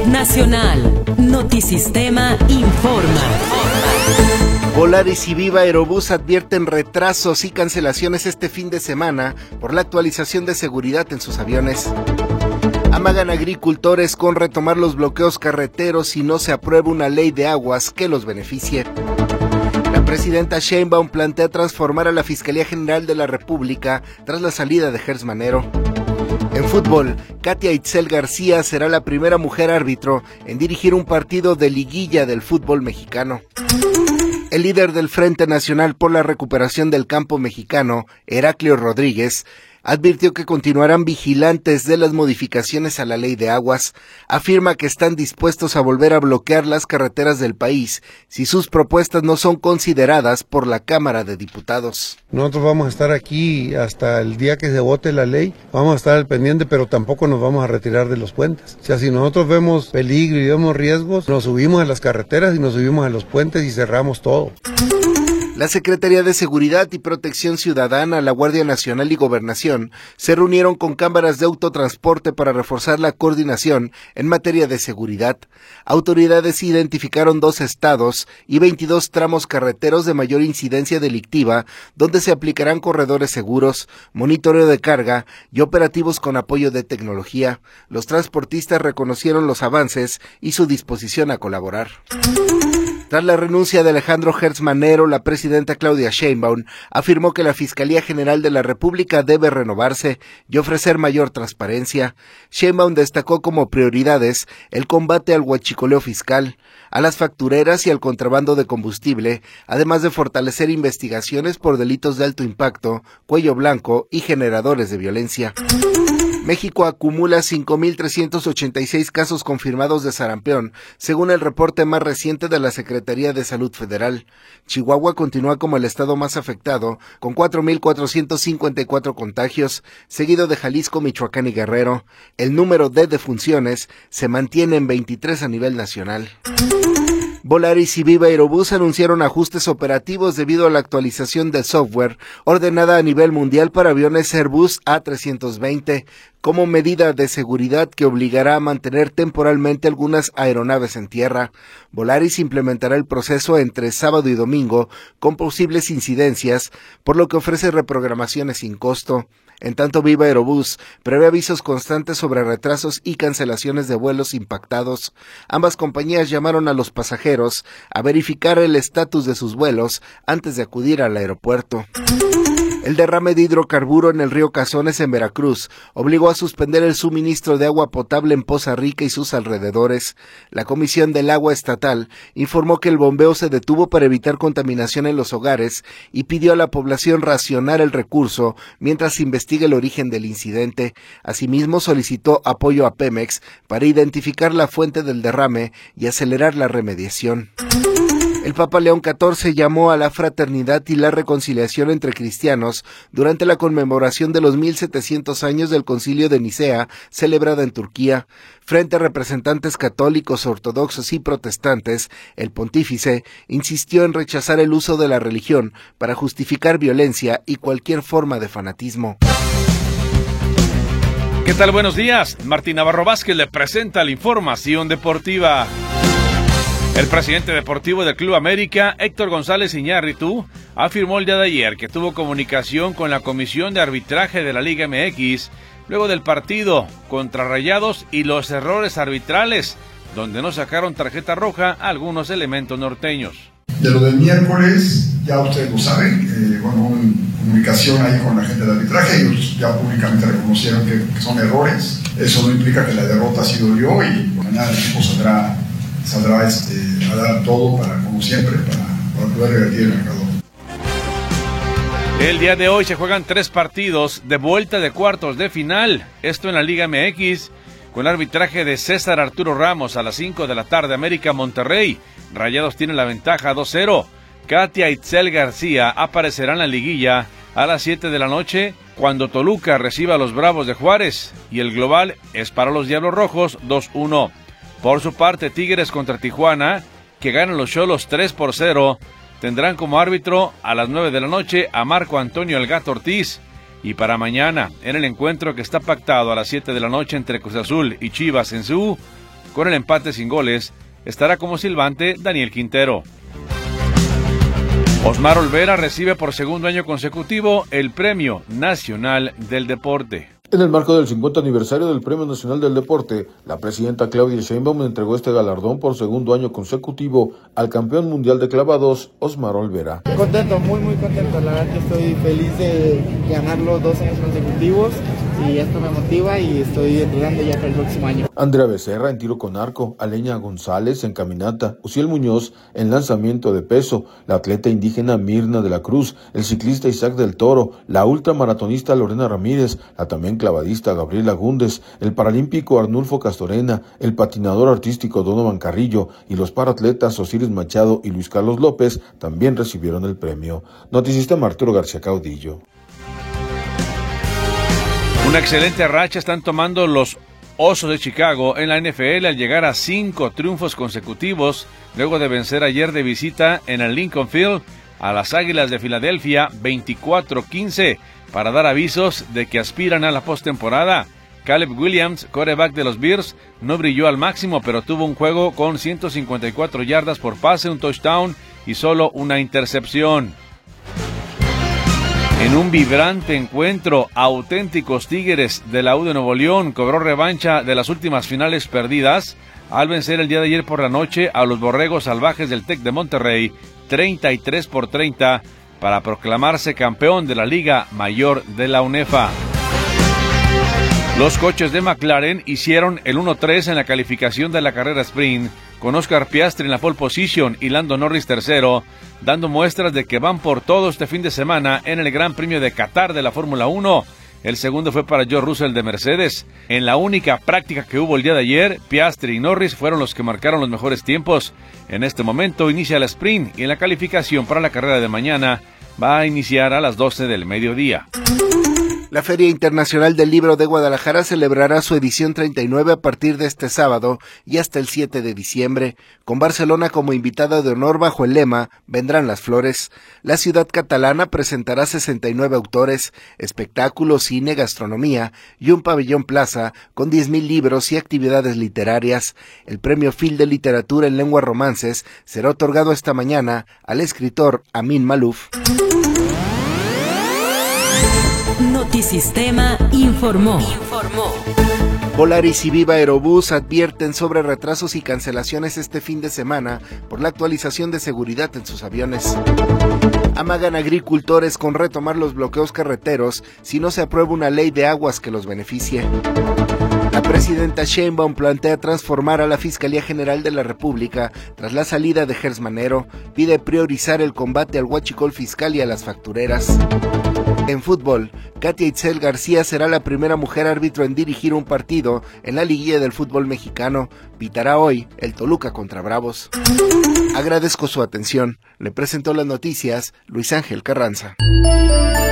Nacional. Notisistema informa. Volaris y Viva Aerobús advierten retrasos y cancelaciones este fin de semana por la actualización de seguridad en sus aviones. Amagan agricultores con retomar los bloqueos carreteros si no se aprueba una ley de aguas que los beneficie. La presidenta Sheinbaum plantea transformar a la Fiscalía General de la República tras la salida de Gers Manero. En fútbol, Katia Itzel García será la primera mujer árbitro en dirigir un partido de liguilla del fútbol mexicano. El líder del Frente Nacional por la Recuperación del Campo Mexicano, Heraclio Rodríguez, advirtió que continuarán vigilantes de las modificaciones a la ley de aguas. Afirma que están dispuestos a volver a bloquear las carreteras del país si sus propuestas no son consideradas por la Cámara de Diputados. Nosotros vamos a estar aquí hasta el día que se vote la ley, vamos a estar al pendiente, pero tampoco nos vamos a retirar de los puentes. O sea, si nosotros vemos peligro y vemos riesgos, nos subimos a las carreteras y nos subimos a los puentes y cerramos todo. La Secretaría de Seguridad y Protección Ciudadana, la Guardia Nacional y Gobernación se reunieron con cámaras de autotransporte para reforzar la coordinación en materia de seguridad. Autoridades identificaron 2 estados y 22 tramos carreteros de mayor incidencia delictiva, donde se aplicarán corredores seguros, monitoreo de carga y operativos con apoyo de tecnología. Los transportistas reconocieron los avances y su disposición a colaborar. Tras la renuncia de Alejandro Gers Manero, la presidenta Claudia Sheinbaum afirmó que la Fiscalía General de la República debe renovarse y ofrecer mayor transparencia. Sheinbaum destacó como prioridades el combate al huachicoleo fiscal, a las factureras y al contrabando de combustible, además de fortalecer investigaciones por delitos de alto impacto, cuello blanco y generadores de violencia. México acumula 5.386 casos confirmados de sarampión, según el reporte más reciente de la Secretaría de Salud Federal. Chihuahua continúa como el estado más afectado, con 4.454 contagios, seguido de Jalisco, Michoacán y Guerrero. El número de defunciones se mantiene en 23 a nivel nacional. Volaris y Viva Aerobús anunciaron ajustes operativos debido a la actualización del software ordenada a nivel mundial para aviones Airbus A320, como medida de seguridad que obligará a mantener temporalmente algunas aeronaves en tierra. Volaris implementará el proceso entre sábado y domingo con posibles incidencias, por lo que ofrece reprogramaciones sin costo. En tanto, Viva Aerobús prevé avisos constantes sobre retrasos y cancelaciones de vuelos impactados. Ambas compañías llamaron a los pasajeros a verificar el estatus de sus vuelos antes de acudir al aeropuerto. El derrame de hidrocarburo en el río Cazones en Veracruz obligó a suspender el suministro de agua potable en Poza Rica y sus alrededores. La Comisión del Agua Estatal informó que el bombeo se detuvo para evitar contaminación en los hogares y pidió a la población racionar el recurso mientras se investiga el origen del incidente. Asimismo, solicitó apoyo a Pemex para identificar la fuente del derrame y acelerar la remediación. El Papa León XIV llamó a la fraternidad y la reconciliación entre cristianos durante la conmemoración de los 1700 años del Concilio de Nicea, celebrada en Turquía. Frente a representantes católicos, ortodoxos y protestantes, el pontífice insistió en rechazar el uso de la religión para justificar violencia y cualquier forma de fanatismo. ¿Qué tal? Buenos días. Martín Navarro Vázquez le presenta la información deportiva. El presidente deportivo del Club América, Héctor González Iñárritu, afirmó el día de ayer que tuvo comunicación con la Comisión de Arbitraje de la Liga MX luego del partido contra Rayados y los errores arbitrales, donde no sacaron tarjeta roja a algunos elementos norteños. De lo del miércoles, ya ustedes lo saben, una comunicación ahí con la gente de arbitraje, ellos ya públicamente reconocieron que son errores. Eso no implica que la derrota sí dolió y mañana el equipo saldrá a dar todo como siempre, para poder revertir el marcador. El día de hoy se juegan 3 partidos de vuelta de cuartos de final, esto en la Liga MX, con arbitraje de César Arturo Ramos a las 5 de la tarde, América Monterrey. Rayados tiene la ventaja 2-0. Katia Itzel García aparecerá en la liguilla a las 7 de la noche, cuando Toluca reciba a los Bravos de Juárez, y el global es para los Diablos Rojos 2-1. Por su parte, Tigres contra Tijuana, que ganan los Xolos 3-0, tendrán como árbitro a las 9 de la noche a Marco Antonio El Gato Ortiz. Y para mañana, en el encuentro que está pactado a las 7 de la noche entre Cruz Azul y Chivas en CU, Con el empate sin goles, estará como silbante Daniel Quintero. Osmar Olvera recibe por segundo año consecutivo el Premio Nacional del Deporte. En el marco del 50 aniversario del Premio Nacional del Deporte, la presidenta Claudia Sheinbaum entregó este galardón por segundo año consecutivo al campeón mundial de clavados, Osmar Olvera. Contento, muy contento, la verdad que estoy feliz de ganarlo 2 años consecutivos y esto me motiva y estoy entrenando ya para el próximo año. Andrea Becerra en tiro con arco, Aleña González en caminata, Uciel Muñoz en lanzamiento de peso, la atleta indígena Mirna de la Cruz, el ciclista Isaac del Toro, la ultramaratonista Lorena Ramírez, la también clavadista Gabriela Gúndez, el paralímpico Arnulfo Castorena, el patinador artístico Donovan Carrillo y los paratletas Osiris Machado y Luis Carlos López también recibieron el premio. Noticista Arturo García Caudillo. Una excelente racha están tomando los Osos de Chicago en la NFL al llegar a 5 triunfos consecutivos luego de vencer ayer de visita en el Lincoln Field a las Águilas de Filadelfia 24-15 para dar avisos de que aspiran a la postemporada. Caleb Williams, quarterback de los Bears, no brilló al máximo, pero tuvo un juego con 154 yardas por pase, un touchdown y solo una intercepción. En un vibrante encuentro, auténticos Tigres de la U de Nuevo León cobró revancha de las últimas finales perdidas al vencer el día de ayer por la noche a los Borregos Salvajes del TEC de Monterrey 33-30 para proclamarse campeón de la Liga Mayor de la UNEFA. Los coches de McLaren hicieron el 1-3 en la calificación de la carrera sprint, con Oscar Piastri en la pole position y Lando Norris tercero, dando muestras de que van por todo este fin de semana en el Gran Premio de Qatar de la Fórmula 1. El segundo fue para George Russell de Mercedes. En la única práctica que hubo el día de ayer, Piastri y Norris fueron los que marcaron los mejores tiempos. En este momento inicia la sprint y en la calificación para la carrera de mañana va a iniciar a las 12 del mediodía. La Feria Internacional del Libro de Guadalajara celebrará su edición 39 a partir de este sábado y hasta el 7 de diciembre, con Barcelona como invitada de honor bajo el lema «Vendrán las flores». La ciudad catalana presentará 69 autores, espectáculos, cine, gastronomía y un pabellón plaza con 10,000 libros y actividades literarias. El premio Fil de Literatura en Lenguas Romances será otorgado esta mañana al escritor Amin Malouf. Notisistema informó. Volaris y Viva Aerobús advierten sobre retrasos y cancelaciones este fin de semana por la actualización de seguridad en sus aviones. Amagan agricultores con retomar los bloqueos carreteros si no se aprueba una ley de aguas que los beneficie. La presidenta Sheinbaum plantea transformar a la Fiscalía General de la República tras la salida de Gers Manero. Pide priorizar el combate al huachicol fiscal y a las factureras. En fútbol, Katia Itzel García será la primera mujer árbitro en dirigir un partido en la liguilla del fútbol mexicano. Pitará hoy el Toluca contra Bravos. Agradezco su atención. Le presentó las noticias Luis Ángel Carranza.